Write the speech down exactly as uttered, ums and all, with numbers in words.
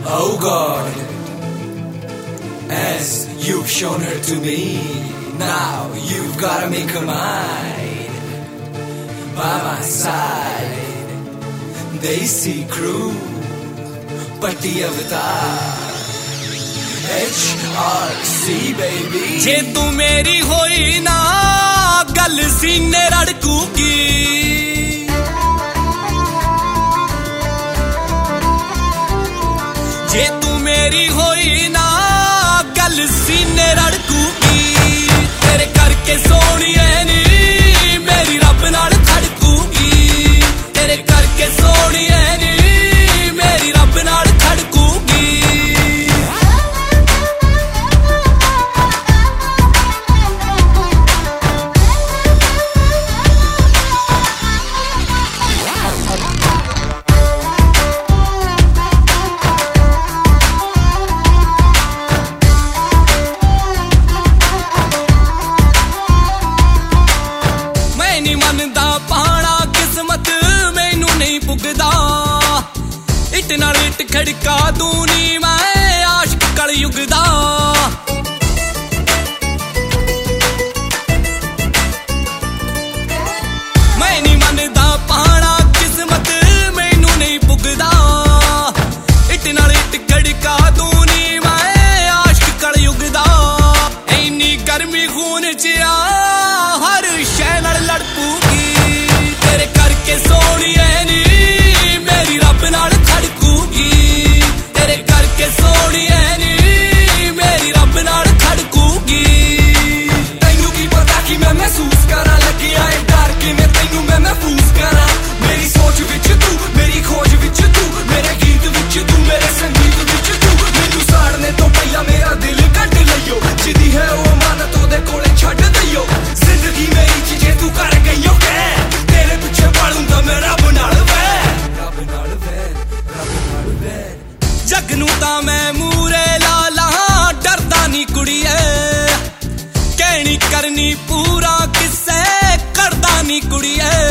Oh God, as you've shown her to me, now you've gotta make her mine. By my side, they see crew, Patti Avatar, H R C baby. जे तू मेरी होई ना गल सीने रड़कूगी, जे तू मेरी होई ना गल सीने रड़कूगी, तेरे करके सोनिए नी मेरी रब नाल खड़कूगी, तेरे करके सोनिए नी मेरी रब नाल खड़कूगी। इट नाल इट खड़का दूनी मैं आशिक कलयुग दा, मैं नहीं मनदा पाना किस्मत मैनू नहीं पुगदा, इट नाल इट खड़का दूनी मैं आशिक कलयुग दा। इन्नी गर्मी खून च आ हर शै नाल लड़ पूगी, तेरे करके सोनिए नी मेरी रब नाल खड़कूगी, तेरे करके सोनिए नी मेरी रब नाल खड़कूगी। तैनू की पता कि मैं महसूस करा लगिया है डर के मैं तैनू मैं महफूज करा, मेरी सोच विच तू मेरी खोज विच तू, मेरे गीत विच तू मेरे संगीत विच तू, मैनू साड़ने तो पहला मेरा दिल कट लइयो, जिदी है वो अमानत ओदे कोले छड्ड दइयो, जिंदगी मेरी च जे तू कर गईयो कै तेरे पिछे पड़ूंगा मैं रब नाल वैर, रब नाल वैर, रब नाल वैर। जग नू तां मैं मूरे ला ला डरदा नी कुड़िए, कहनी करनी पूरा किस्से करदा नी कुड़िए,